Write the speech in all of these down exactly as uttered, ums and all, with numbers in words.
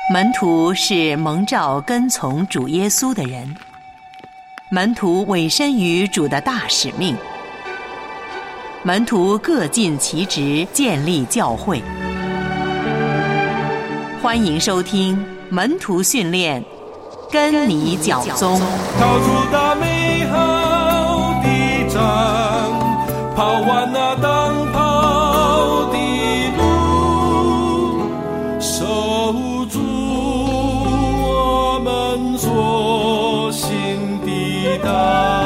门徒是蒙召跟从主耶稣的人，门徒委身于主的大使命，门徒各尽其职，建立教会。欢迎收听门徒训练，跟你脚踪。 逃出大美好的仗，跑完那当跑的路，守住我们所行的道。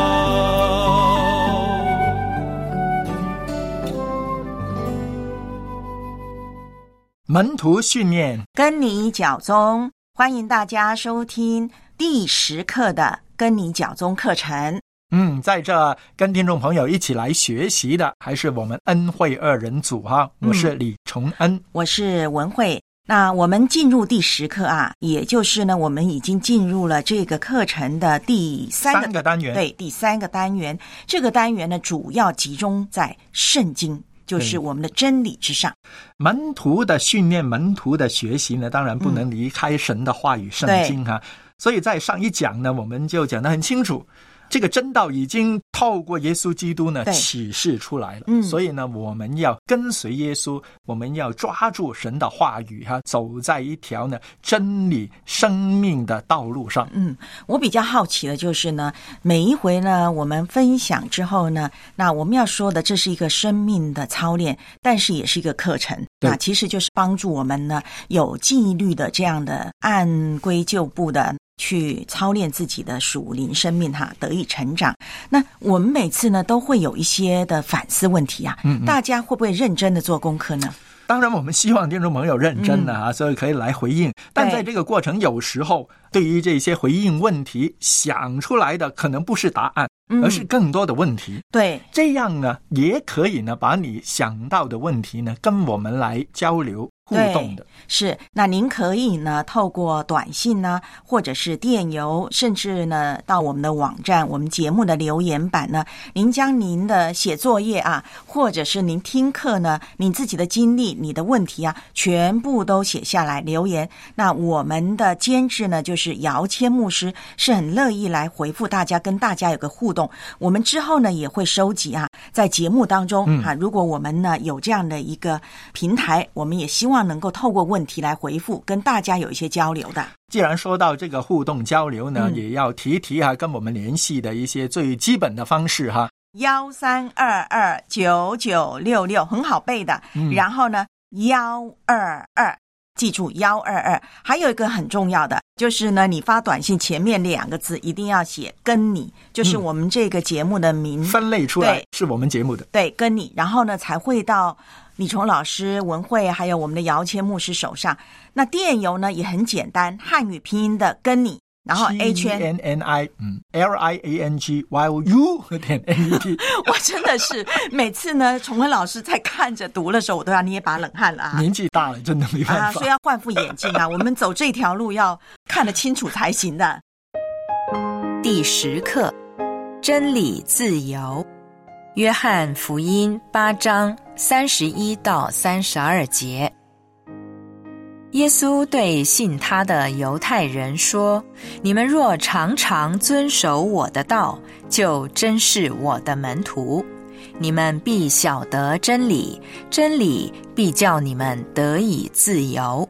门徒训练， 跟你脚踪，欢迎大家收听第十课的跟你脚踪课程。 嗯，在这跟听众朋友一起来学习的还是我们恩惠二人组哈，我是李崇恩、嗯、 我是文慧。那我们进入第十课啊，也就是呢，我们已经进入了这个课程的第三个, 三个单元。 对，第三个单元。这个单元呢，主要集中在圣经，就是我们的真理之上。 门徒的训练，门徒的学习呢，当然不能离开神的话语、嗯、圣经哈。所以在上一讲呢，我们就讲得很清楚，这个真道已经透过耶稣基督呢启示出来了、嗯、所以呢我们要跟随耶稣，我们要抓住神的话语哈，走在一条呢真理生命的道路上。 嗯，我比较好奇的就是呢，每一回呢我们分享之后呢，那我们要说的这是一个生命的操练，但是也是一个课程，那其实就是帮助我们呢有纪律的这样的按规就步的去操练自己的属灵生命哈，得以成长。那我们每次呢都会有一些的反思问题啊，嗯嗯，大家会不会认真的做功课呢？ 当然我们希望听众朋友认真的啊、嗯，所以可以来回应。但在这个过程，有时候对于这些回应问题想出来的可能不是答案，而是更多的问题。 对，这样呢也可以呢把你想到的问题呢跟我们来交流互动的。 是，那您可以呢透过短信呢，或者是电邮，甚至呢到我们的网站，我们节目的留言板呢，您将您的写作业啊，或者是您听课呢，你自己的经历，你的问题啊，全部都写下来留言。那我们的监制呢就是姚谦牧师，是很乐意来回复大家，跟大家有个互动。我们之后呢也会收集啊，在节目当中、嗯、啊，如果我们呢有这样的一个平台，我们也希望能够透过问题来回复，跟大家有一些交流的。 既然说到这个互动交流呢、嗯、也要提提哈、啊、跟我们联系的一些最基本的方式哈。 幺三二二九九六六很好背的、嗯、然后呢幺二二，记住幺二二。还有一个很重要的就是呢，你发短信前面两个字一定要写跟你，就是我们这个节目的名、嗯、 分类出来是我们节目的， 对，跟你，然后呢才会到李崇老师、文慧还有我们的姚谦牧师手上。那电邮呢也很简单，汉语拼音的跟你，然后 A 圈 G N N I 嗯 L I A N G Y O U 点 N E T 我真的是每次呢崇文老师在看着读的时候，我都要捏把冷汗了啊！ 年纪大了，真的没办法、 啊、所以要换副眼镜啊！我们走这条路要看得清楚才行的。 第十课，真理自由。约翰福音八章三十一到三十二节。耶稣对信他的犹太人说，你们若常常遵守我的道，就真是我的门徒，你们必晓得真理，真理必叫你们得以自由。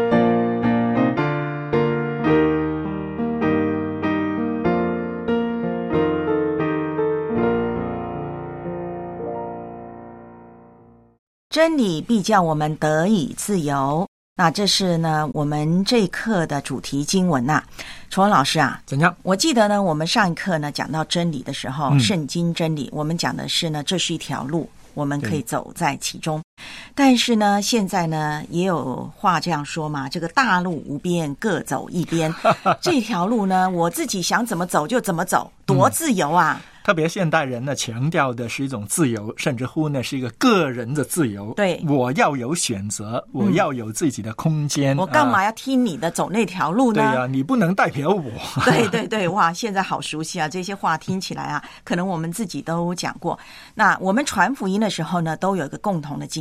真理必叫我们得以自由。那这是呢我们这一课的主题经文啊。崇文老师啊， 怎样？ 我记得呢我们上一课呢讲到真理的时候、嗯、圣经真理，我们讲的是呢这是一条路，我们可以走在其中。但是呢现在呢也有话这样说嘛，这个大路无边，各走一边这条路呢我自己想怎么走就怎么走，多自由啊、嗯， 特别现代人呢强调的是一种自由，甚至乎呢是一个个人的自由。 对， 我要有选择，我要有自己的空间、 嗯、我干嘛要听你的走那条路呢？ 对啊，你不能代表我。 对对对，哇，现在好熟悉啊，这些话听起来啊可能我们自己都讲过。那我们传福音的时候呢都有一个共同的经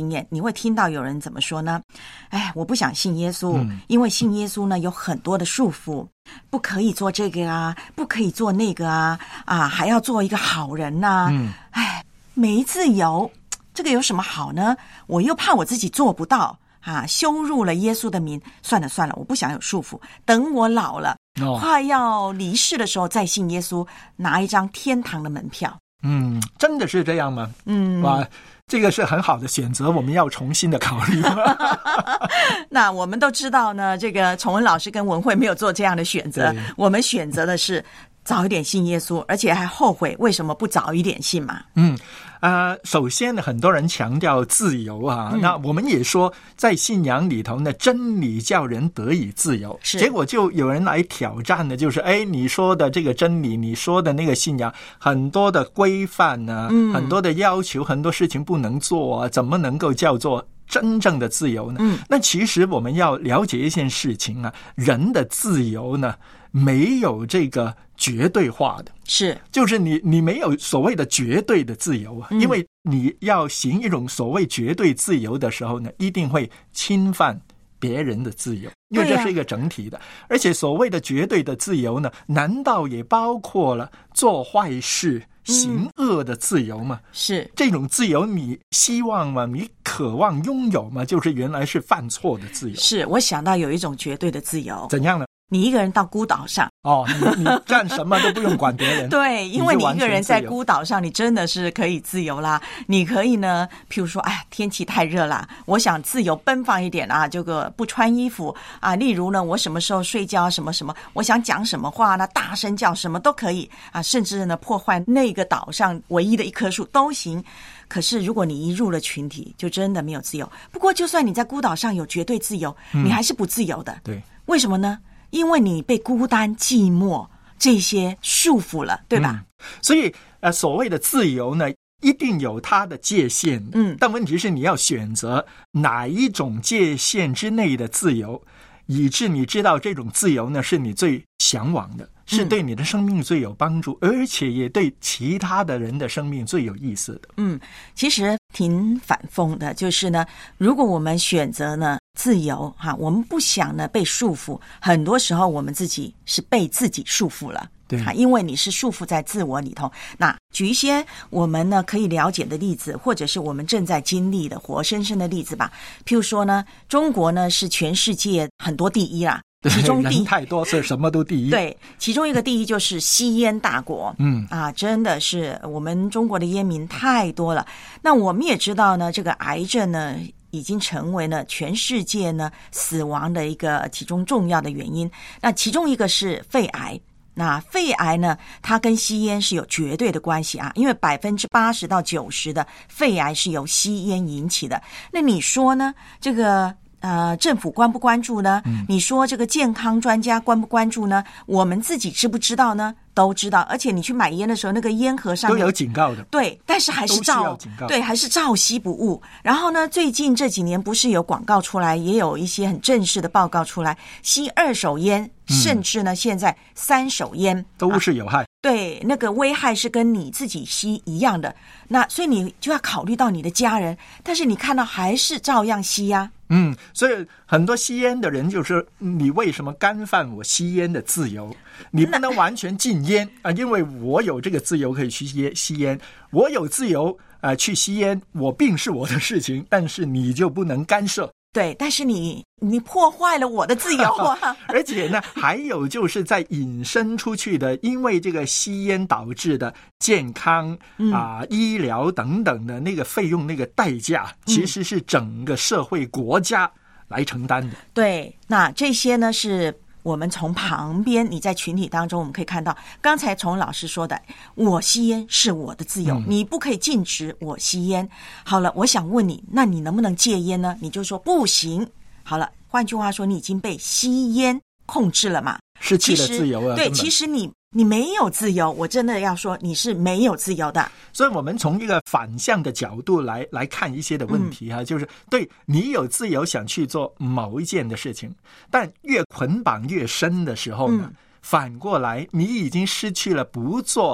经验，你会听到有人怎么说呢？哎，我不想信耶稣， 嗯、 因为信耶稣呢有很多的束缚，不可以做这个啊，不可以做那个啊，啊，还要做一个好人呐、啊。 嗯， 哎，没自由，这个有什么好呢？我又怕我自己做不到啊，羞辱了耶稣的名。算了算了，我不想有束缚，等我老了。哦、快要离世的时候再信耶稣，拿一张天堂的门票。 嗯，真的是这样吗？ 嗯， 哇，这个是很好的选择，我们要重新的考虑。 那我们都知道呢，这个崇文老师跟文慧没有做这样的选择，我们选择的是早一点信耶稣，而且还后悔为什么不早一点信嘛。 嗯呃，首先呢，很多人强调自由啊、嗯，那我们也说在信仰里头呢，真理叫人得以自由。结果就有人来挑战的，就是哎，你说的这个真理，你说的那个信仰，很多的规范呢、嗯，很多的要求，很多事情不能做啊，怎么能够叫做真正的自由呢？嗯，那其实我们要了解一件事情啊，人的自由呢，没有这个绝对化的， 是， 就是你你没有所谓的绝对的自由啊、嗯，因为你要行一种所谓绝对自由的时候呢，一定会侵犯别人的自由，因为这是一个整体的、啊、而且所谓的绝对的自由呢，难道也包括了做坏事行恶的自由吗？ 嗯、是， 这种自由你希望吗？你渴望拥有吗？就是原来是犯错的自由。 是，我想到有一种绝对的自由， 怎样呢？ 你一个人到孤岛上， 哦，你你干什么都不用管别人。 对，因为你一个人在孤岛上，你真的是可以自由啦。你可以呢，譬如说，哎，天气太热啦，我想自由奔放一点啊，这个不穿衣服啊。例如呢，我什么时候睡觉什么什么，我想讲什么话呢，大声叫什么都可以啊，甚至呢破坏那个岛上唯一的一棵树都行。可是如果你一入了群体，就真的没有自由。不过就算你在孤岛上有绝对自由，嗯、你还是不自由的。 对， 为什么呢？因为你被孤单寂寞这些束缚了，对吧？ 嗯、所以呃，所谓的自由呢，一定有它的界限。 嗯， 但问题是你要选择哪一种界限之内的自由，以致你知道这种自由呢是你最向往的，是对你的生命最有帮助、嗯、而且也对其他的人的生命最有意思的。 嗯，其实挺反讽的，就是呢，如果我们选择呢自由哈，我们不想呢被束缚，很多时候我们自己是被自己束缚了。 对， 因为你是束缚在自我里头。那举一些我们呢可以了解的例子，或者是我们正在经历的活生生的例子吧。譬如说呢，中国呢是全世界很多第一啦，其中第人太多，所以什么都第一。 对，其中一个第一就是吸烟大国。 嗯啊，真的是我们中国的烟民太多了。那我们也知道呢，这个癌症呢已经成为了全世界呢死亡的一个其中重要的原因。那其中一个是肺癌。那肺癌呢，它跟吸烟是有绝对的关系啊，因为百分之八十到九十的肺癌是由吸烟引起的。那你说呢？这个呃，政府关不关注呢？嗯、你说这个健康专家关不关注呢？我们自己知不知道呢？都知道，而且你去买烟的时候，那个烟盒上面都有警告的。 对，但是还是照对，还是照吸不误。然后呢，最近这几年不是有广告出来，也有一些很正式的报告出来，吸二手烟，嗯、甚至呢，现在三手烟都是有害。啊， 对，那个危害是跟你自己吸一样的。那所以你就要考虑到你的家人，但是你看到还是照样吸呀、啊。 嗯，所以很多吸烟的人就是你为什么干犯我吸烟的自由？你不能完全禁烟啊，因为我有这个自由可以去吸吸烟，我有自由啊、呃、去吸烟，我病是我的事情，但是你就不能干涉。 对，但是你你破坏了我的自由啊！ 而且呢，还有就是在引申出去的，因为这个吸烟导致的健康啊、呃、医疗等等的那个费用、那个代价，其实是整个社会国家来承担的。 对，那这些呢是我们从旁边，你在群体当中，我们可以看到，刚才从老师说的，我吸烟是我的自由，嗯、你不可以禁止我吸烟。好了，我想问你，那你能不能戒烟呢？你就说不行。好了，换句话说，你已经被吸烟控制了嘛， 失去了自由啊。 对，其实你你没有自由，我真的要说你是没有自由的。 所以我们从一个反向的角度来来看一些的问题哈、啊嗯，就是对你有自由想去做某一件的事情，但越捆绑越深的时候呢，嗯、反过来你已经失去了不做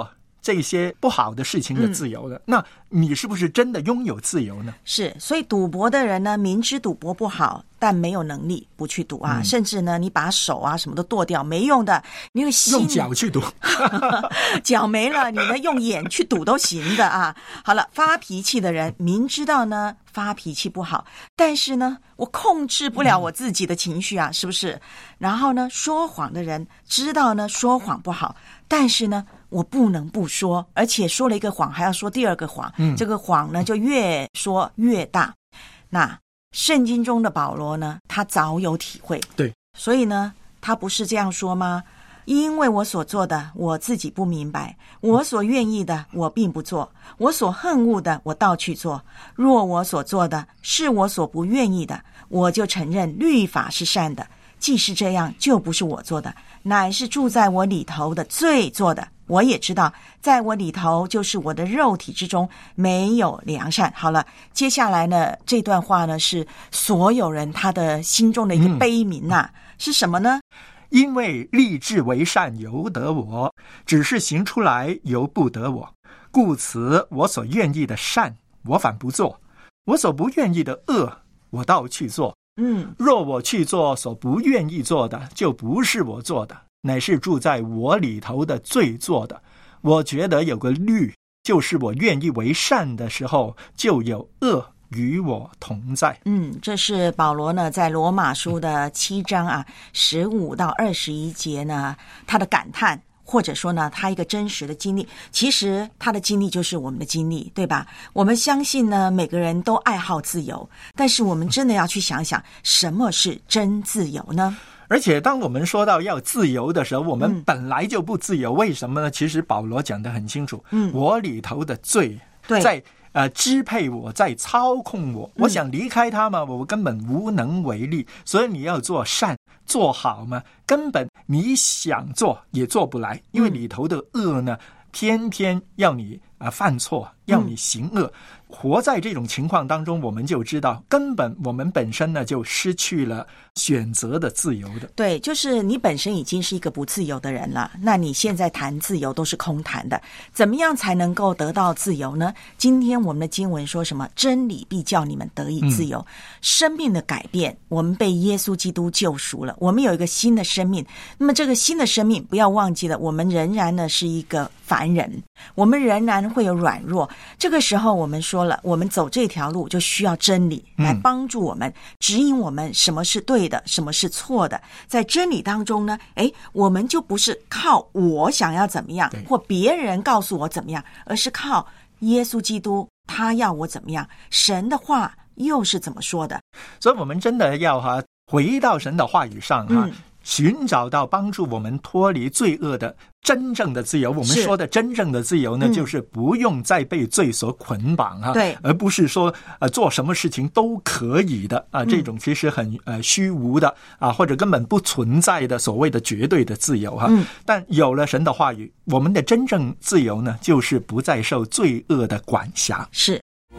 这些不好的事情的自由的，嗯、那你是不是真的拥有自由呢？ 是，所以赌博的人呢，明知赌博不好，但没有能力不去赌啊，嗯、甚至呢，你把手啊什么都剁掉，没用的，你用心用脚去赌， 脚没了，你呢用眼去赌都行的啊。好了，发脾气的人明知道呢发脾气不好，但是呢我控制不了我自己的情绪啊，嗯、是不是？然后呢，说谎的人知道呢说谎不好，但是呢我不能不说，而且说了一个谎还要说第二个谎，嗯、这个谎呢就越说越大。那圣经中的保罗呢，他早有体会， 对， 所以呢他不是这样说吗？因为我所做的我自己不明白，我所愿意的我并不做，我所恨恶的我倒去做。若我所做的是我所不愿意的，我就承认律法是善的。既是这样，就不是我做的，乃是住在我里头的罪做的。我也知道，在我里头，就是我的肉体之中没有良善。好了，接下来呢，这段话呢是所有人他的心中的一个悲鸣呐、啊嗯、是什么呢？ 因为立志为善由得我，只是行出来由不得我。故此我所愿意的善我反不做，我所不愿意的恶我倒去做。嗯，若我去做所不愿意做的，就不是我做的，乃是住在我里头的罪做的。我觉得有个律，就是我愿意为善的时候，就有恶与我同在。 嗯，这是保罗呢在罗马书的七章啊十五到二十一节呢他的感叹，或者说呢他一个真实的经历。其实他的经历就是我们的经历，对吧？我们相信呢每个人都爱好自由，但是我们真的要去想想什么是真自由呢？ 而且当我们说到要自由的时候，我们本来就不自由、嗯、为什么呢？其实保罗讲得很清楚，嗯，我里头的罪在呃，支配我，在操控我，我想离开他嘛，我根本无能为力。所以你要做善做好嘛，根本你想做也做不来，因为里头的恶呢偏偏要你啊、呃、犯错，要你行恶、嗯、活在这种情况当中，我们就知道根本我们本身呢就失去了选择的自由的。 对，就是你本身已经是一个不自由的人了，那你现在谈自由都是空谈的。怎么样才能够得到自由呢？今天我们的经文说什么？真理必叫你们得以自由、嗯、生命的改变，我们被耶稣基督救赎了，我们有一个新的生命。那么这个新的生命不要忘记了，我们仍然呢是一个凡人，我们仍然会有软弱。这个时候我们说了，我们走这条路就需要真理来帮助我们、嗯、指引我们什么是对的，什么是错的。在真理当中呢，诶，我们就不是靠我想要怎么样，或别人告诉我怎么样，而是靠耶稣基督他要我怎么样，神的话又是怎么说的。 所以我们真的要哈回到神的话语上哈、嗯，寻找到帮助我们脱离罪恶的真正的自由。我们说的真正的自由呢、嗯、就是不用再被罪所捆绑啊， 对， 而不是说呃做什么事情都可以的啊，这种其实很呃虚无的啊，或者根本不存在的所谓的绝对的自由哈、啊嗯。但有了神的话语，我们的真正自由呢，就是不再受罪恶的管辖。 是。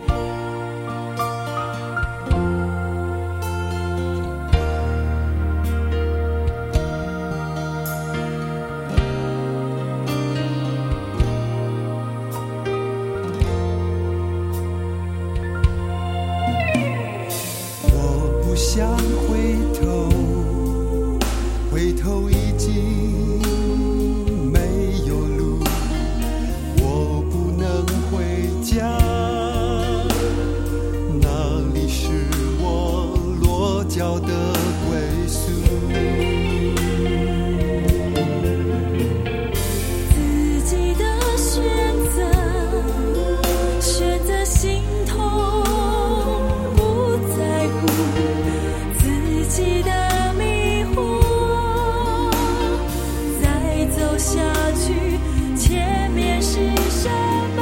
想回头，回头已经没有路，我不能回家，那里是我落脚的归宿。 自己的选择，选择心痛，不在乎自己的迷惑，再走下去，前面是什么？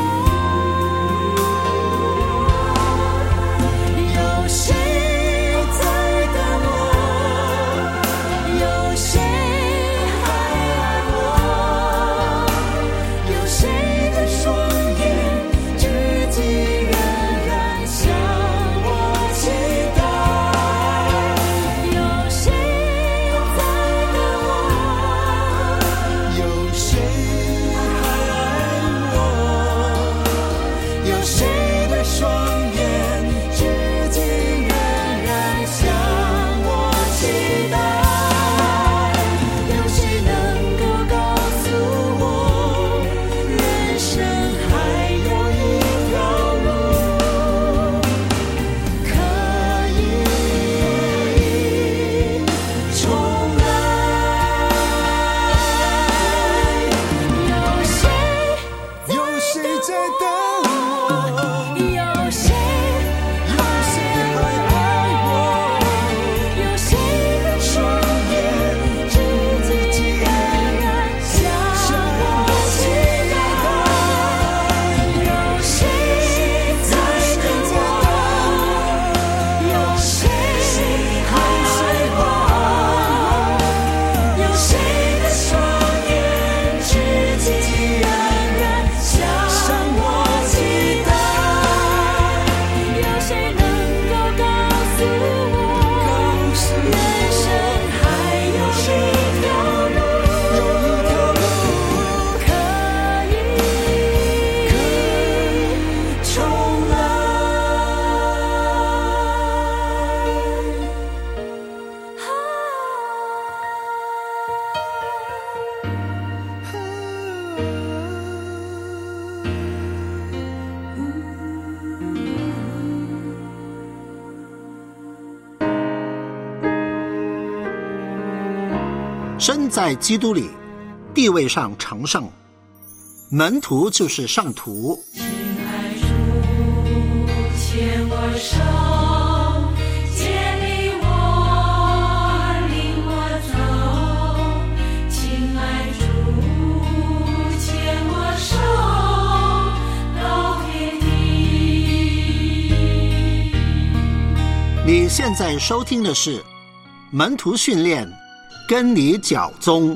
有谁在等我？ 身在基督里，地位上成圣，门徒就是圣徒。 亲爱主，牵我手，建立我，领我走。亲爱主，牵我手，到天地。 你现在收听的是门徒训练，跟你脚踪。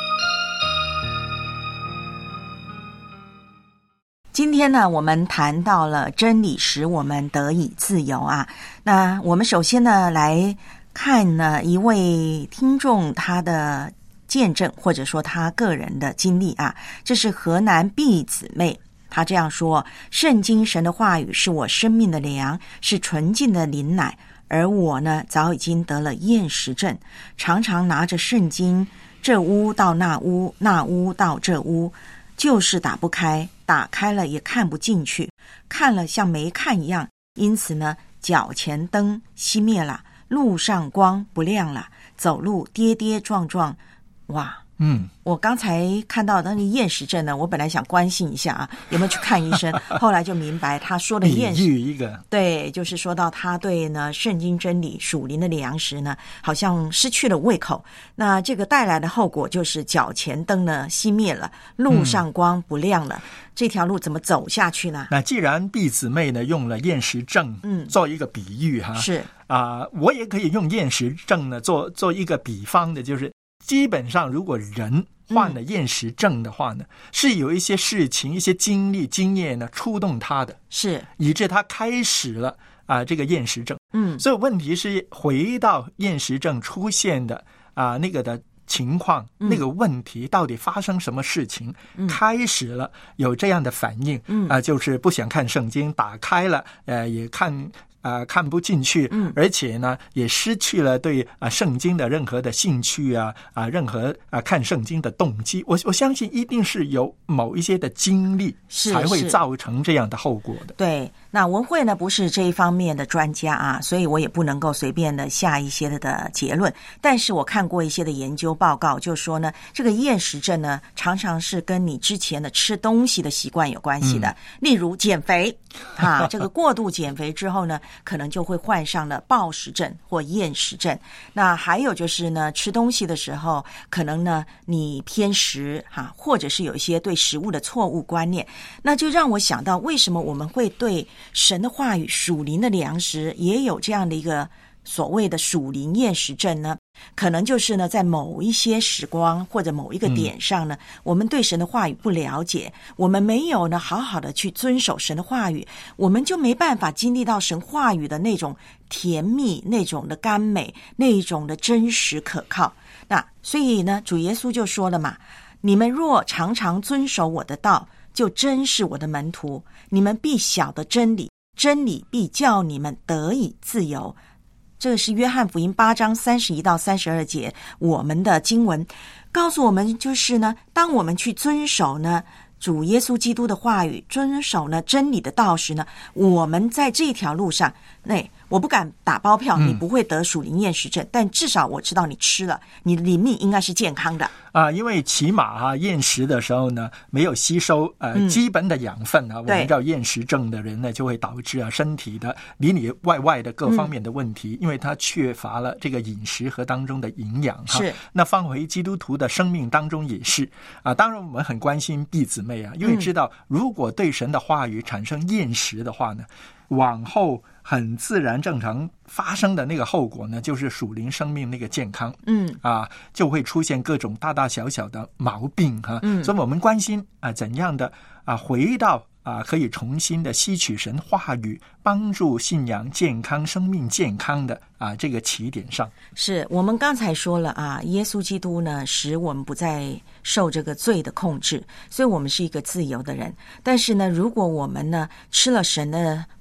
今天呢，我们谈到了真理使我们得以自由啊。那我们首先呢，来看呢一位听众他的见证，或者说他个人的经历啊。这是河南毕姊妹，他这样说：圣经神的话语是我生命的粮，是纯净的灵奶。而我呢，早已经得了厌食症，常常拿着圣经，这屋到那屋，那屋到这屋，就是打不开，打开了也看不进去，看了像没看一样。因此呢，脚前灯熄灭了，路上光不亮了，走路跌跌撞撞。哇， 嗯， 我刚才看到那个厌食症呢，我本来想关心一下啊，有没有去看医生，后来就明白他说的厌食， 比喻一个， 对，就是说到他对呢圣经真理属灵的粮食呢，好像失去了胃口。那这个带来的后果就是脚前灯呢熄灭了，路上光不亮了，嗯、这条路怎么走下去呢？ 那既然毕姊妹呢用了厌食症，嗯，做一个比喻哈， 是啊、呃，我也可以用厌食症呢做做一个比方的，就是基本上如果人患了厌食症的话呢，嗯、是有一些事情、一些经历、经验呢触动他的， 是以致他开始了啊、呃、这个厌食症。 嗯， 所以问题是回到厌食症出现的啊、呃、那个的情况， 嗯、 那个问题到底发生什么事情，嗯、开始了有这样的反应，嗯啊、呃，就是不想看圣经，打开了，呃，也看。啊、呃，看不进去，嗯，而且呢，也失去了对啊、呃、圣经的任何的兴趣啊啊、呃，任何啊、呃、看圣经的动机。我我相信一定是有某一些的经历才会造成这样的后果的。 对，那文慧呢不是这一方面的专家啊，所以我也不能够随便的下一些的结论。但是我看过一些的研究报告，就说呢，这个厌食症呢，常常是跟你之前的吃东西的习惯有关系的。嗯、例如减肥啊，这个过度减肥之后呢。可能就会患上了暴食症或厌食症。那还有就是呢，吃东西的时候，可能呢你偏食哈、啊，或者是有一些对食物的错误观念，那就让我想到，为什么我们会对神的话语、属灵的粮食也有这样的一个所谓的属灵厌食症呢？可能就是呢，在某一些时光或者某一个点上呢，嗯、我们对神的话语不了解，我们没有呢好好的去遵守神的话语，我们就没办法经历到神话语的那种甜蜜、那种的甘美、那种的真实可靠。那所以呢，主耶稣就说了嘛：“你们若常常遵守我的道，就真是我的门徒，你们必晓得真理，真理必叫你们得以自由。”这个是约翰福音八章三十一到三十二节，我们的经文告诉我们，就是呢，当我们去遵守呢主耶稣基督的话语，遵守呢真理的道时呢，我们在这条路上，那我不敢打包票，你不会得属灵厌食症，嗯、但至少我知道你吃了，你的灵命应该是健康的啊。因为起码啊，厌食的时候呢，没有吸收呃、嗯、基本的养分啊，我们叫厌食症的人呢，就会导致啊身体的里里外外的各方面的问题，嗯、因为他缺乏了这个饮食和当中的营养哈。是，那放回基督徒的生命当中也是啊。当然我们很关心弟姊妹啊，因为知道如果对神的话语产生厌食的话呢，往后很自然正常发生的那个后果呢，就是属灵生命那个健康，嗯啊，就会出现各种大大小小的毛病哈、啊。嗯，所以我们关心啊，怎样的啊回到啊可以重新的吸取神话语，帮助信仰健康、生命健康的啊这个起点上。 是我们刚才说了啊，耶稣基督呢，使我们不再受这个罪的控制，所以我们是一个自由的人。但是呢，如果我们呢吃了神的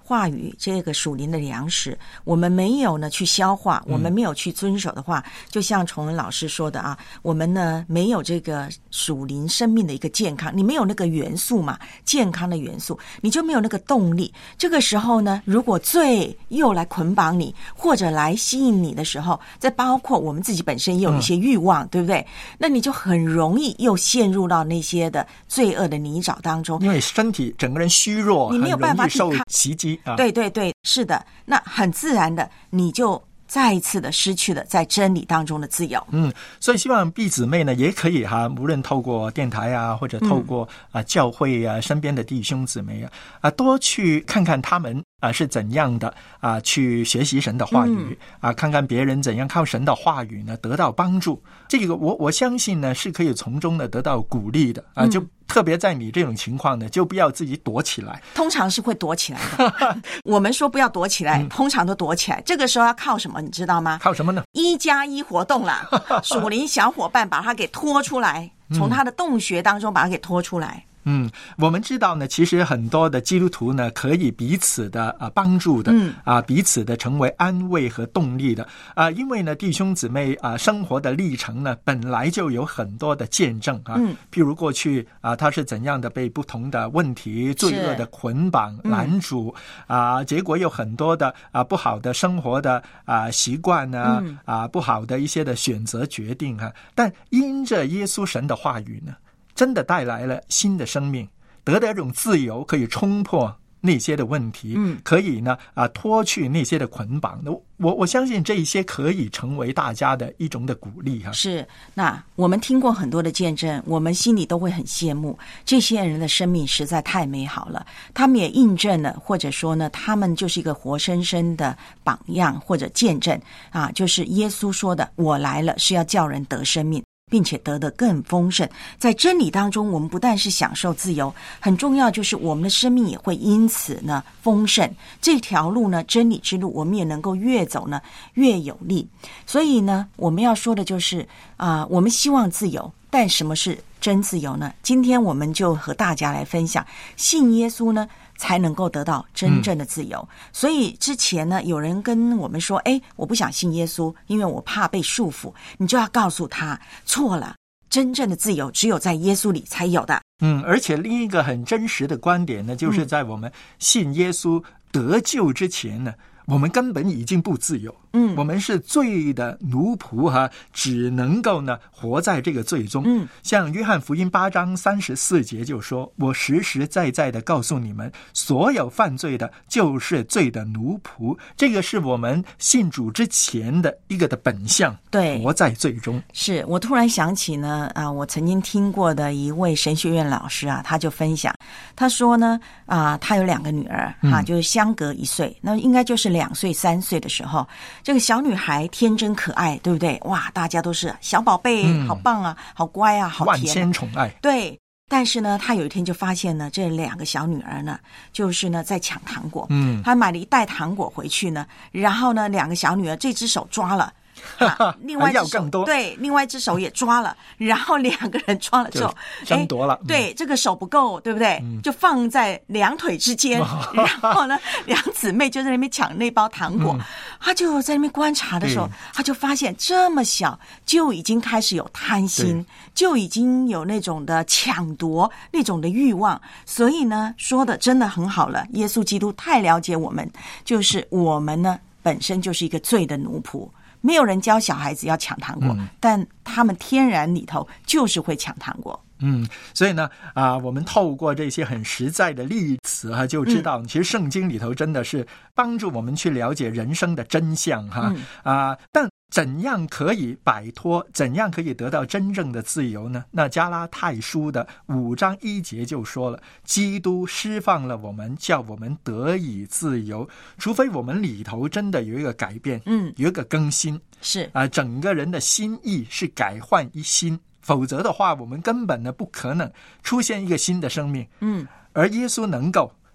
话语这个属灵的粮食，我们没有呢去消化，我们没有去遵守的话，嗯、就像崇文老师说的啊，我们呢没有这个属灵生命的一个健康，你没有那个元素嘛，健康的元素，你就没有那个动力。这个时候呢，如果罪又来捆绑你，或者来吸引你的时候，再包括我们自己本身也有一些欲望，嗯、对不对？那你就很容易又陷入到那些的罪恶的泥沼当中， 因为身体整个人虚弱， 你没有办法受袭击啊！ 对对对，是的，那很自然的，你就再一次的失去了在真理当中的自由。 嗯，所以希望弟姊妹呢也可以哈、啊，无论透过电台啊，或者透过啊教会啊身边的弟兄姊妹啊啊，多去看看他们啊是怎样的啊去学习神的话语、嗯、啊，看看别人怎样靠神的话语呢得到帮助。这个我我相信呢是可以从中呢得到鼓励的啊，就。特别在你这种情况呢，就不要自己躲起来。 通常是会躲起来的。我们说不要躲起来，嗯、通常都躲起来。这个时候要靠什么？你知道吗？ 靠什么呢？ 一加一活动啦，属灵小伙伴把他给拖出来，从他的洞穴当中把他给拖出来。 嗯，我们知道呢，其实很多的基督徒呢，可以彼此的啊帮助的，嗯啊，彼此的成为安慰和动力的啊，因为呢，弟兄姊妹啊，生活的历程呢，本来就有很多的见证啊，嗯，譬如过去啊，他是怎样的被不同的问题、罪恶的捆绑拦阻、嗯、啊，结果有很多的啊不好的生活的啊习惯呢、嗯，啊不好的一些的选择决定啊，但因着耶稣神的话语呢。真的带来了新的生命，得到一种自由，可以冲破那些的问题，嗯，可以呢啊脱去那些的捆绑。我我相信这一些可以成为大家的一种的鼓励哈。 是，那我们听过很多的见证，我们心里都会很羡慕这些人的生命实在太美好了。他们也印证了，或者说呢，他们就是一个活生生的榜样或者见证啊，就是耶稣说的：“我来了是要叫人得生命。”并且得得更丰盛。在真理当中，我们不但是享受自由，很重要就是我们的生命也会因此呢丰盛。这条路呢，真理之路，我们也能够越走呢越有力。所以呢，我们要说的就是啊、呃，我们希望自由，但什么是真自由呢？今天我们就和大家来分享，信耶稣呢才能够得到真正的自由、嗯、所以之前呢有人跟我们说，诶，我不想信耶稣，因为我怕被束缚。你就要告诉他错了，真正的自由只有在耶稣里才有的。 嗯，而且另一个很真实的观点呢，就是在我们信耶稣得救之前呢、嗯我们根本已经不自由，嗯，我们是罪的奴仆哈、啊，只能够呢活在这个罪中。嗯，像约翰福音八章三十四节就说：“我实实在在的告诉你们，所有犯罪的，就是罪的奴仆。”这个是我们信主之前的一个的本相， 对， 活在罪中。 是我突然想起呢，啊，我曾经听过的一位神学院老师啊，他就分享，他说呢，啊，他有两个女儿啊，就是相隔一岁，那应该就是两岁三岁的时候，这个小女孩天真可爱，对不对？哇，大家都是小宝贝、嗯、好棒啊，好乖啊，好甜、啊、 万千宠爱。 对，但是呢，他有一天就发现呢，这两个小女儿呢，就是呢在抢糖果。嗯，他买了一袋糖果回去呢，然后呢，两个小女儿这只手抓了。啊、另外一只手对，另外一只手也抓了，然后两个人抓了之后争夺了、嗯。 对，这个手不够，对不对？嗯、就放在两腿之间，然后呢，两姊妹就在那边抢那包糖果。嗯、他就在那边观察的时候，他就发现这么小就已经开始有贪心，就已经有那种的抢夺那种的欲望。所以呢，说的真的很好了，耶稣基督太了解我们，就是我们呢本身就是一个罪的奴仆。没有人教小孩子要抢糖果、嗯、但他们天然里头就是会抢糖果。 嗯，所以呢啊，我们透过这些很实在的例子哈，就知道、嗯、其实圣经里头真的是帮助我们去了解人生的真相哈、嗯、啊，但怎样可以摆脱，怎样可以得到真正的自由呢？那加拉太书的五章一节就说了，基督释放了我们，叫我们得以自由，除非我们里头真的有一个改变，嗯，有一个更新， 是啊，整个人的心意是改换一新，否则的话我们根本呢不可能出现一个新的生命。嗯，而耶稣能够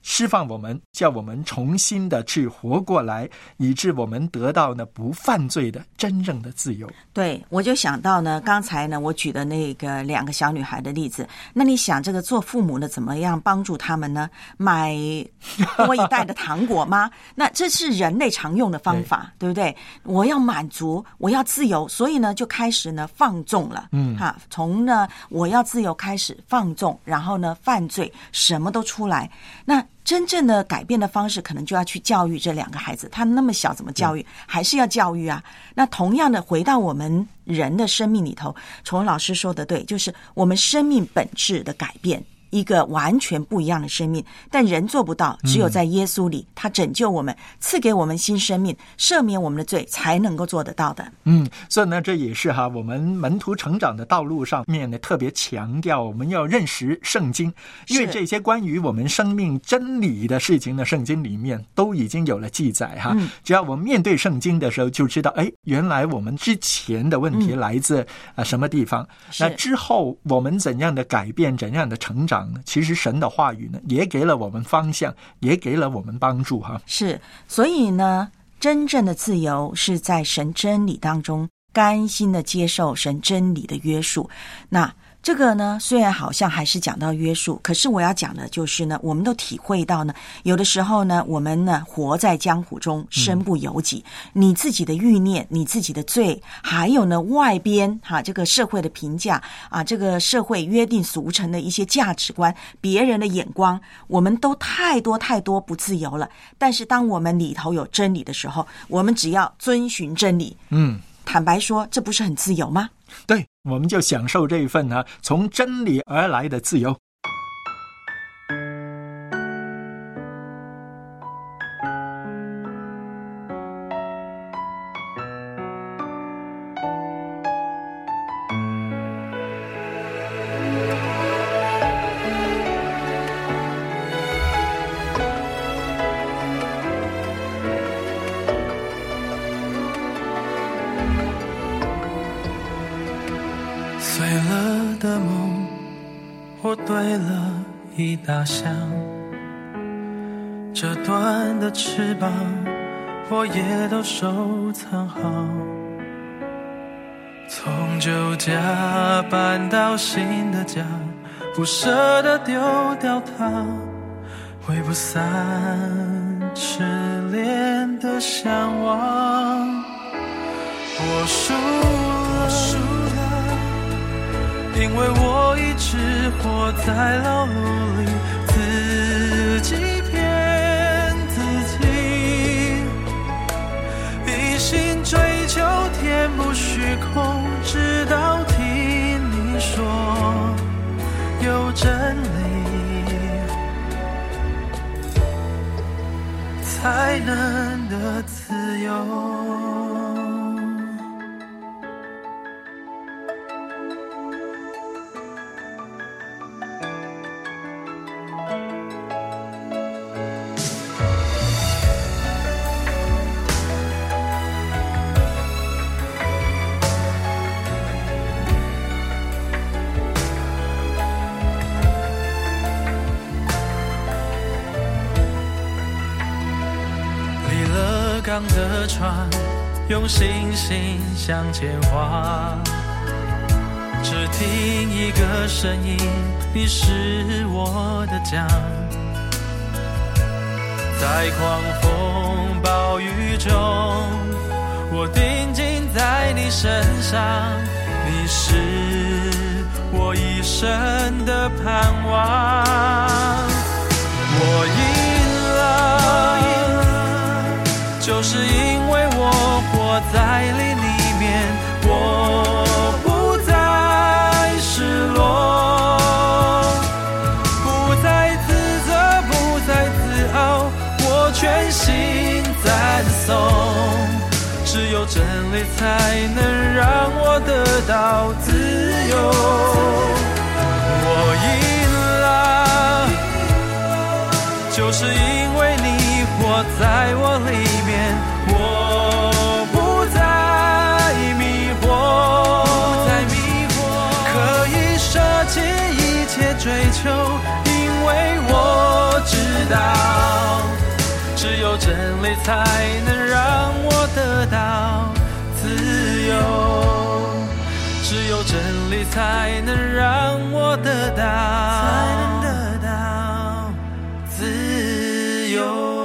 释放我们，叫我们重新的去活过来，以致我们得到呢不犯罪的真正的自由。 对，我就想到呢，刚才呢我举的那个两个小女孩的例子，那你想这个做父母的怎么样帮助他们呢？买多一袋的糖果吗？那这是人类常用的方法， 对, 对不对？我要满足，我要自由，所以呢就开始呢放纵了。嗯，哈，从呢我要自由开始放纵，然后呢犯罪，什么都出来。那真正的改变的方式，可能就要去教育这两个孩子。他们那么小，怎么教育？还是要教育啊。那同样的，回到我们人的生命里头，崇文老师说的对，就是我们生命本质的改变，一个完全不一样的生命，但人做不到，只有在耶稣里，他拯救我们，赐给我们新生命，赦免我们的罪，才能够做得到的。 嗯，所以呢，这也是哈我们门徒成长的道路上面呢，特别强调我们要认识圣经，因为这些关于我们生命真理的事情呢，圣经里面都已经有了记载哈。嗯、只要我们面对圣经的时候，就知道，哎，原来我们之前的问题来自啊、嗯呃、什么地方？那之后我们怎样的改变，怎样的成长？其实神的话语呢，也给了我们方向，也给了我们帮助哈。 是，所以呢，真正的自由是在神真理当中，甘心的接受神真理的约束。那这个呢，虽然好像还是讲到约束，可是我要讲的就是呢，我们都体会到呢，有的时候呢，我们呢活在江湖中，身不由己。嗯、你自己的欲念，你自己的罪，还有呢外边哈这个社会的评价啊，这个社会约定俗成的一些价值观，别人的眼光，我们都太多太多不自由了。但是当我们里头有真理的时候，我们只要遵循真理，嗯，坦白说，这不是很自由吗？ 对，我们就享受这一份呢、啊、从真理而来的自由。 碎了的梦，我堆了一大箱，折断的翅膀，我也都收藏好。从旧家搬到新的家，不舍得丢掉它，挥不散痴恋的向往。我输了，输了，因为我一直活在牢笼里，自己骗自己，一心追求填补虚空，直到听你说有真理才能得自由。港的船用星星向前划，只听一个声音，你是我的家。在狂风暴雨中，我定睛在你身上，你是我一生的盼望。我赢了，就是因为我活在你里面，我不再失落，不再自责，不再自傲，我全心赞颂。只有真理才能让我得到自由。我赢了，就是因为你活在我里面，我不再迷惑，可以舍弃一切追求，因为我知道理才能让我得到自由，只有真理才能让我得到，才能得到自由。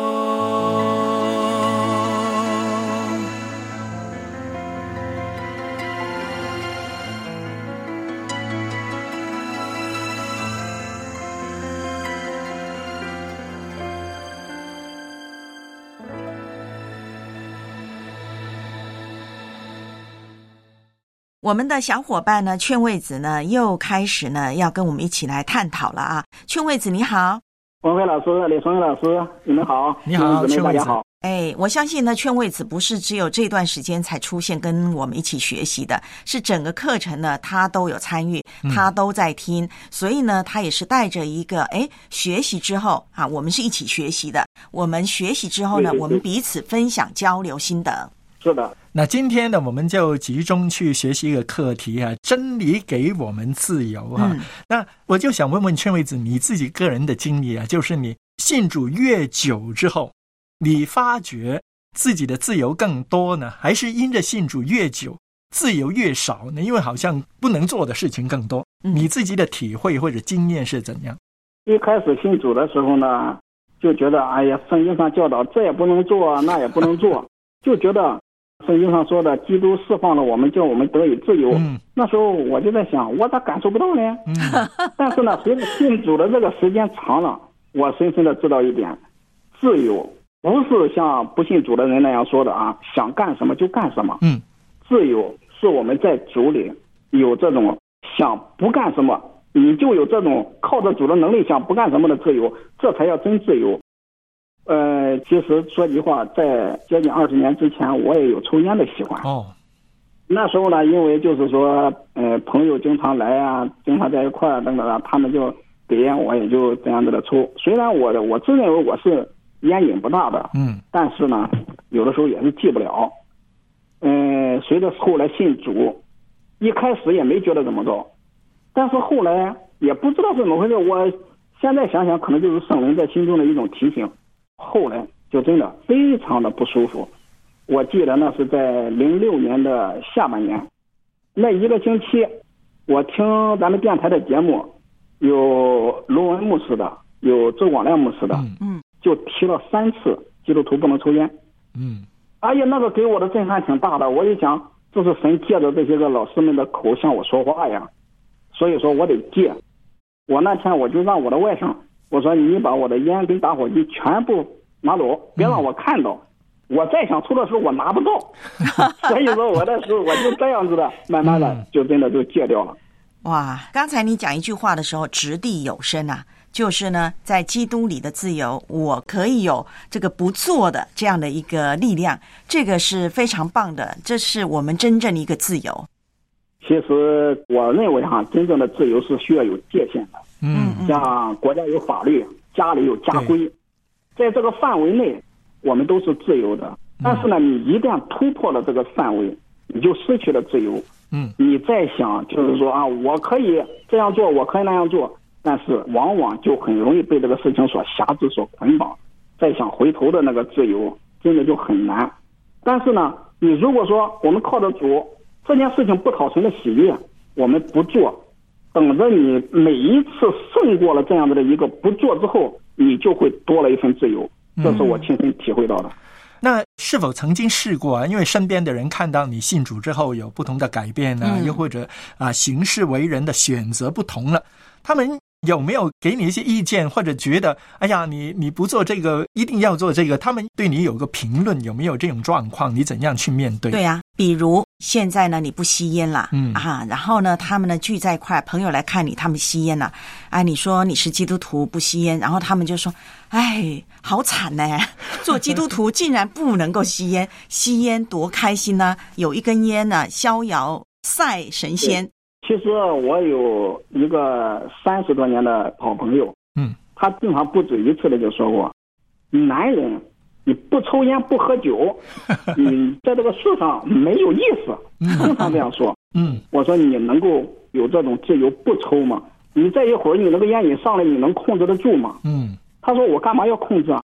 我们的小伙伴呢，劝慰子呢，又开始呢要跟我们一起来探讨了啊！劝慰子你好， 文辉老师、李松玉老师，你们好， 你好， 劝慰子，大家好。 哎，我相信呢，劝慰子不是只有这段时间才出现跟我们一起学习的，是整个课程呢他都有参与，他都在听，嗯、所以呢，他也是带着一个哎学习之后啊，我们是一起学习的，我们学习之后呢， 对对对， 我们彼此分享交流心得。 是的， 那今天呢，我们就集中去学习一个课题啊，真理给我们自由啊。嗯、那我就想问问劝慰子，你自己个人的经历啊，就是你信主越久之后，你发觉自己的自由更多呢，还是因着信主越久，自由越少呢？因为好像不能做的事情更多。嗯、你自己的体会或者经验是怎样？ 一开始信主的时候呢，就觉得哎呀，圣经上教导这也不能做，那也不能做，就觉得。圣经上说的，基督释放了我们，叫我们得以自由。嗯、那时候我就在想，我咋感受不到呢？嗯、但是呢，随着信主的这个时间长了，我深深的知道一点，自由不是像不信主的人那样说的啊，想干什么就干什么。嗯，自由是我们在主里有这种想不干什么，你就有这种靠着主的能力想不干什么的自由，这才叫真自由。呃，其实说句话，在接近二十年之前，我也有抽烟的习惯。哦，那时候呢，因为就是说，呃，朋友经常来啊，经常在一块儿等等啊，他们就给烟，我也就这样子的抽。虽然我我自认为我是烟瘾不大的，嗯，但是呢，有的时候也是戒不了。嗯、呃，随着后来信主，一开始也没觉得怎么着，但是后来也不知道是怎么回事，我现在想想，可能就是圣灵在心中的一种提醒。后来就真的非常的不舒服。我记得那是在零六年的下半年，那一个星期，我听咱们电台的节目，有卢文牧师的，有周广亮牧师的，嗯，就提了三次基督徒不能抽烟。嗯，哎呀，那个给我的震撼挺大的。我一想，这是神借着这些个老师们的口向我说话呀，所以说我得戒。我那天我就让我的外甥。我说你把我的烟跟打火机全部拿走，别让我看到。嗯、我再想抽的时候我拿不到，所以说我那时候我就这样子的，慢慢的就真的就戒掉了。 哇，刚才你讲一句话的时候掷地有声啊，就是呢，在基督里的自由，我可以有这个不做的这样的一个力量，这个是非常棒的，这是我们真正的一个自由。 其实我认为哈，真正的自由是需要有界限的。嗯，像国家有法律，家里有家规，在这个范围内，我们都是自由的。但是呢，你一旦突破了这个范围，你就失去了自由。嗯，你再想就是说啊，我可以这样做，我可以那样做，但是往往就很容易被这个事情所辖制、所捆绑。再想回头的那个自由，真的就很难。但是呢，你如果说我们靠着主，这件事情不讨神的喜悦，我们不做。等着你每一次胜过了这样的一个不做之后，你就会多了一份自由，这是我亲身体会到的。 嗯、那是否曾经试过啊？因为身边的人看到你信主之后有不同的改变呢、啊，嗯、又或者啊行事为人的选择不同了，他们有没有给你一些意见，或者觉得哎呀你你不做这个一定要做这个，他们对你有个评论，有没有这种状况？你怎样去面对？ 对啊，比如现在呢你不吸烟了，嗯啊，然后呢他们呢聚在一块，朋友来看你，他们吸烟了，哎，你说你是基督徒不吸烟，然后他们就说，哎，好惨呢，做基督徒竟然不能够吸烟，吸烟多开心呢，有一根烟呢逍遥赛神仙。 其实我有一个三十多年的好朋友，嗯，他经常不止一次的就说过，男人你不抽烟不喝酒，你在这个世上没有意思，经常这样说。嗯，我说你能够有这种自由不抽吗？你这一会儿你那个烟瘾上来，你能控制得住吗？嗯，他说我干嘛要控制啊？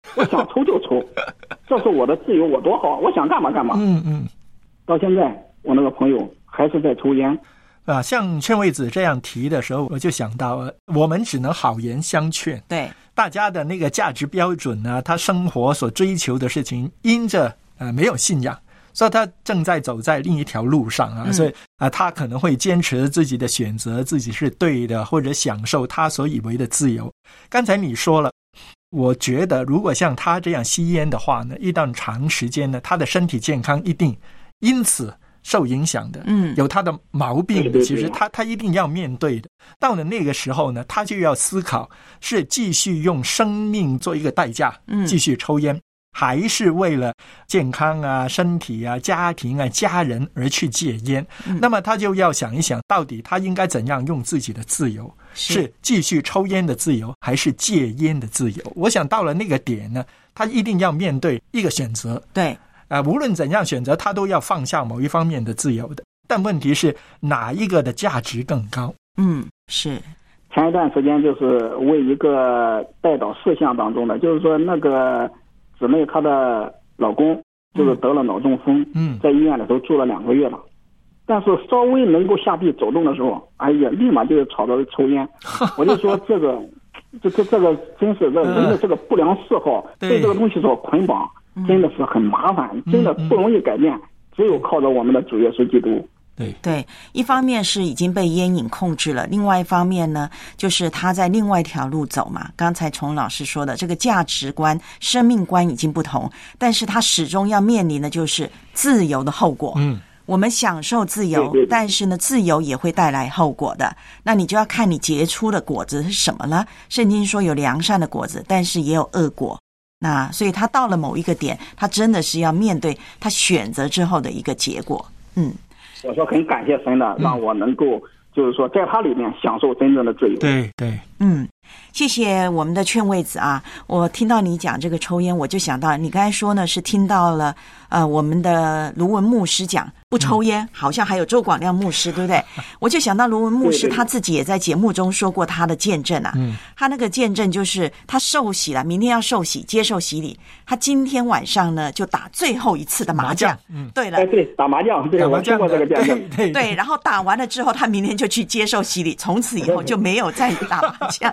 我想抽就抽，这是我的自由，我多好，我想干嘛干嘛。 嗯嗯。 到现在，我那个朋友还是在抽烟。 啊，像劝慰子这样提的时候，我就想到，我们只能好言相劝。 对， 大家的那个价值标准呢，他生活所追求的事情，因着呃没有信仰，所以他正在走在另一条路上啊，嗯、所以啊、呃，他可能会坚持自己的选择，自己是对的，或者享受他所以为的自由。刚才你说了，我觉得如果像他这样吸烟的话呢，一段长时间呢，他的身体健康一定因此受影响的，嗯，有他的毛病的， 对对对， 其实他他一定要面对的。到了那个时候呢，他就要思考是继续用生命做一个代价，嗯，继续抽烟，还是为了健康啊、身体啊、家庭啊、家人而去戒烟。嗯、那么他就要想一想，到底他应该怎样用自己的自由，是, 是继续抽烟的自由，还是戒烟的自由？我想到了那个点呢，他一定要面对一个选择。 对。 呃，无论怎样选择，他都要放下某一方面的自由的。但问题是哪一个的价值更高？ 嗯，是。 前一段时间就是为一个带导事项当中的，就是说那个姊妹她的老公就是得了脑中风，嗯，在医院里头住了两个月了，但是稍微能够下地走动的时候，哎呀，立马就吵着抽烟。我就说这个，这这这个真是这人的这个不良嗜好，嗯、对这个东西所捆绑。真的是很麻烦，真的不容易改变，嗯嗯、只有靠着我们的主耶稣基督。 对对，一方面是已经被烟瘾控制了，另外一方面呢，就是他在另外一条路走嘛。刚才崇老师说的，这个价值观、生命观已经不同，但是他始终要面临的就是自由的后果。嗯，我们享受自由，对对对，但是呢，自由也会带来后果的。那你就要看你结出的果子是什么了。圣经说有良善的果子，但是也有恶果。那所以他到了某一个点，他真的是要面对他选择之后的一个结果。嗯， 我说很感谢神的，让我能够就是说在他里面享受真正的自由。 对对， 嗯，谢谢我们的劝慰子啊！我听到你讲这个抽烟，我就想到你刚才说呢，是听到了呃我们的卢文牧师讲不抽烟，嗯、好像还有周广亮牧师，对不对？我就想到卢文牧师他自己也在节目中说过他的见证啊，嗯、他那个见证就是他受洗了，明天要受洗，接受洗礼，他今天晚上呢就打最后一次的麻将。嗯，对了， 哎对，打麻将，对，我听过这个见证。 对, 对，然后打完了之后，他明天就去接受洗礼，从此以后就没有再打麻将。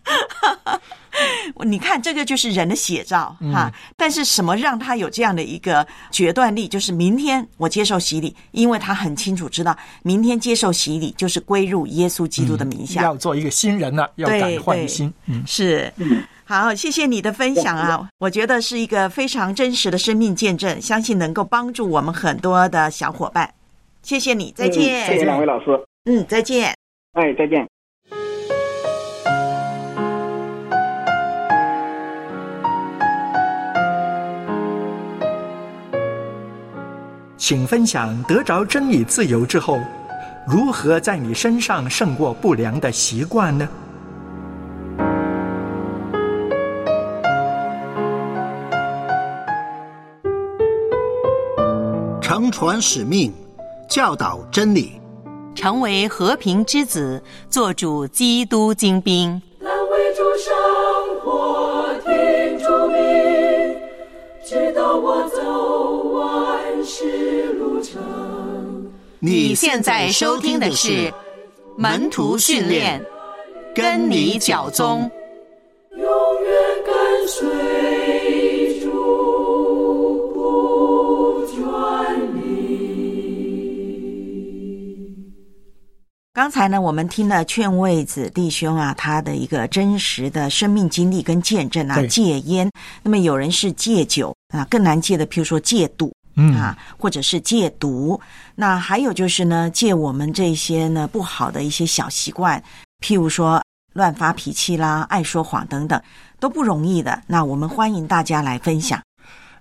你看这个就是人的写照哈、嗯，但是什么让他有这样的一个决断力，就是明天我接受洗礼，因为他很清楚知道明天接受洗礼就是归入耶稣基督的名下、 嗯、要做一个新人了，要改换新。嗯， 是。好，谢谢你的分享啊，我觉得是一个非常真实的生命见证，相信能够帮助我们很多的小伙伴。谢谢你，再见。 嗯、谢谢两位老师。 嗯，再见。 哎，再见。 请分享得着真理自由之后，如何在你身上胜过不良的习惯呢？ 承传使命，教导真理， 成为和平之子，做主基督精兵。 来为主生活，听主命，直到我走完世路程。 你现在收听的是门徒训练，跟你脚踪， 永远跟随主不转离。 刚才呢，我们听了劝慰子弟兄啊，他的一个真实的生命经历跟见证啊，戒烟。那么有人是戒酒啊，更难戒的，譬如说戒赌。嗯啊，或者是戒毒，那还有就是呢，戒我们这些呢不好的一些小习惯，譬如说乱发脾气啦、爱说谎等等，都不容易的。那我们欢迎大家来分享。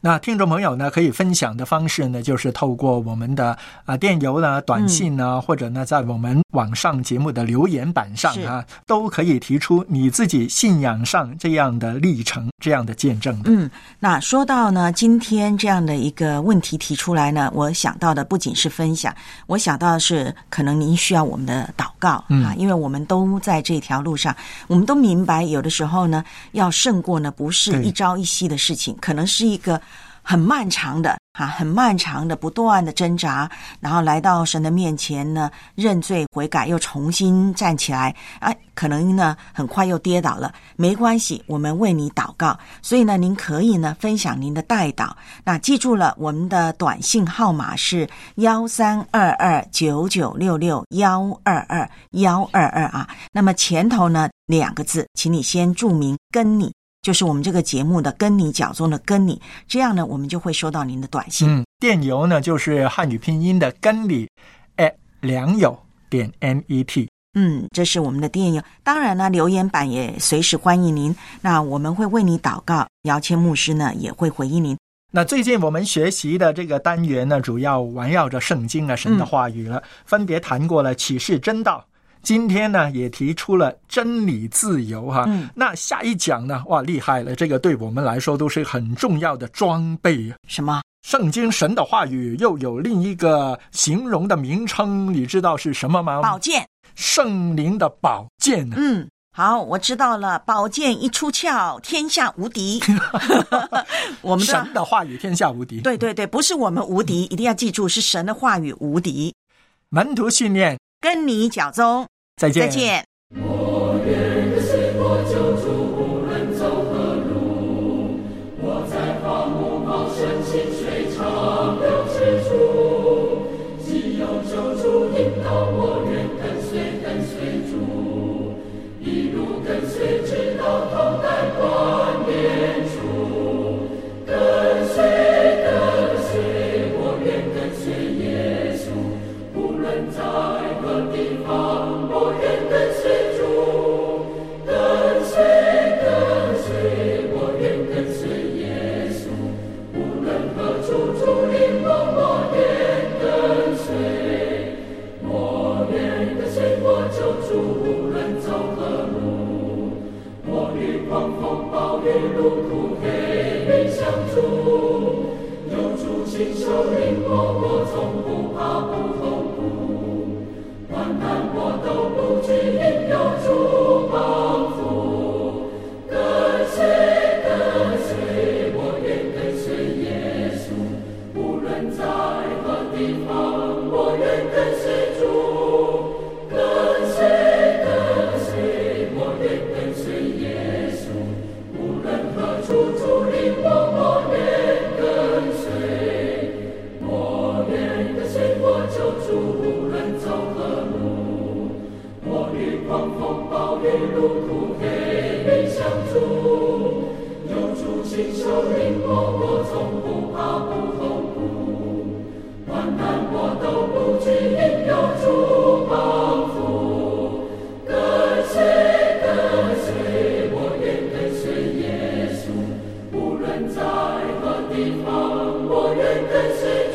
那听众朋友呢，可以分享的方式呢，就是透过我们的啊电邮呢、短信呢、嗯，或者呢，在我们网上节目的留言板上啊，都可以提出你自己信仰上这样的历程、这样的见证的。 嗯，那说到呢，今天这样的一个问题提出来呢，我想到的不仅是分享，我想到的是可能您需要我们的祷告、嗯、啊，因为我们都在这条路上，我们都明白，有的时候呢，要胜过呢，不是一朝一夕的事情，可能是一个很漫长的啊，很漫长的不断的挣扎，然后来到神的面前呢，认罪悔改，又重新站起来啊，可能呢很快又跌倒了，没关系，我们为你祷告。所以呢，您可以呢分享您的代祷。那记住了，我们的短信号码是幺三二二九九六六幺二二幺二二啊。那么前头呢两个字，请你先注明跟你。就是我们这个节目的跟你脚中的跟你，这样呢我们就会收到您的短信。 嗯，电邮呢就是汉语拼音的跟你 at 良友点 net。 嗯，这是我们的电邮。当然呢，留言板也随时欢迎您，那我们会为你祷告，姚谦牧师呢也会回应您。 那最近我们学习的这个单元呢，主要围绕着圣经啊，神的话语了、嗯、分别谈过了启示真道，今天呢也提出了真理自由哈、嗯，那下一讲呢，哇厉害了，这个对我们来说都是很重要的装备。 什么？ 圣经神的话语又有另一个形容的名称，你知道是什么吗？ 宝剑， 圣灵的宝剑。 嗯，好，我知道了，宝剑一出鞘，天下无敌。我们的神的话语天下无敌。 对对对，不是我们无敌，一定要记住，是神的话语无敌。 门徒训练， 跟你脚踪。 再见。 再见。 我愿跟随我救主，无论走何路。我在荒芜茂盛清水长流之处，既有救主引导，我愿跟随跟随主，一路跟随直到头戴冠冕处。跟随跟随，我愿跟随耶稣，无论在何地方，我愿跟随主，跟随跟随，我愿跟随耶稣，无论何处主领我，我愿跟随，我愿跟随我救主，无论走何路，我与狂风暴雨路途黑云相助，有主亲手领我，我从不怕不痛苦，患难我都不惧，因有主帮扶。跟随跟随，我愿跟随耶稣，无论在何地方，我愿跟随主。跟随跟随，我愿跟随耶稣，无论何处主领我，我愿跟随，我愿跟随我救主，无论走何路，我与狂风暴雨路途黑云相助，有主亲手领我，我从不怕不痛苦，患难我都不惧，因有主帮扶。跟随跟随，我愿跟随耶稣，无论在何地方，我愿跟随